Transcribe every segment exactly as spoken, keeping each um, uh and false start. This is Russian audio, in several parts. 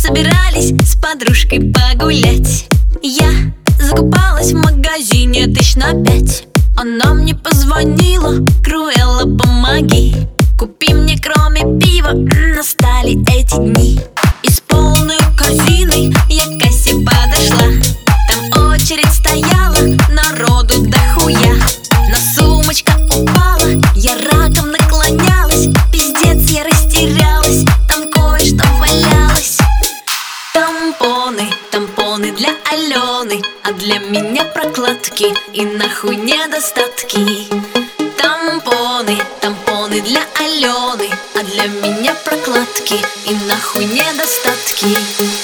собирались с подружкой погулять. Я закупалась в магазине тысяч на пять. Она мне позвонила: Круэлла, помоги, купи мне кроме пива. Настали эти дни, и с полной корзиной я к кассе подошла. Там очередь стояла, народу дохуя. Но сумочка упала, я раком наклонялась. Пиздец, я растерялась, там кое-что валялось. Тампоны, тампоны для Алены, а для меня прокладки и нахуй недостатки. Тампоны, тампоны для Алены, а для меня прокладки и нахуй недостатки.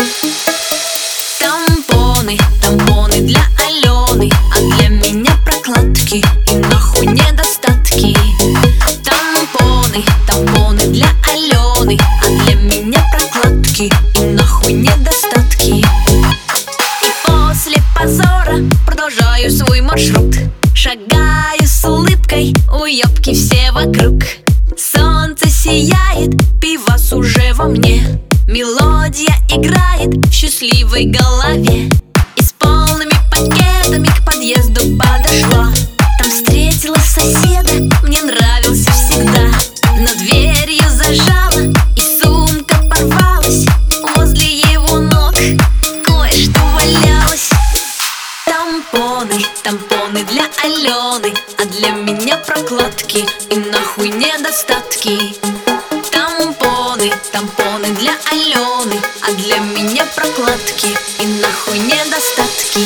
Тампоны, тампоны для Алены, а для меня прокладки и нахуй недостатки. Тампоны, тампоны для Алены, а для меня прокладки и нахуй недостатки. И после позора продолжаю свой маршрут. Шагаю с улыбкой, уёбки все вокруг. Солнце сияет, пивас уже во мне. Мелодия играет в счастливой голове. И с полными пакетами к подъезду подошла. Там встретила соседа, мне нравился всегда. Но дверь ее зажала, и сумка порвалась. Возле его ног кое-что валялось. Тампоны, тампоны для Алены, а для меня прокладки и нахуй недостатки. Тампоны, тампоны для Алены, а для меня прокладки и нахуй недостатки.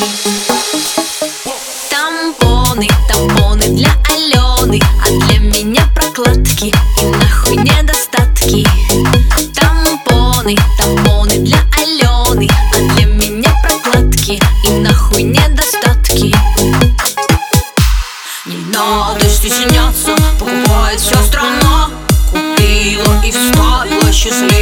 Тампоны, тампоны для Алены, а для меня прокладки и нахуй недостатки. Тампоны, тампоны для Алены, а для меня прокладки и нахуй недостатки. Не надо стесняться, покупает вся страна. Купила и вставила счастливо.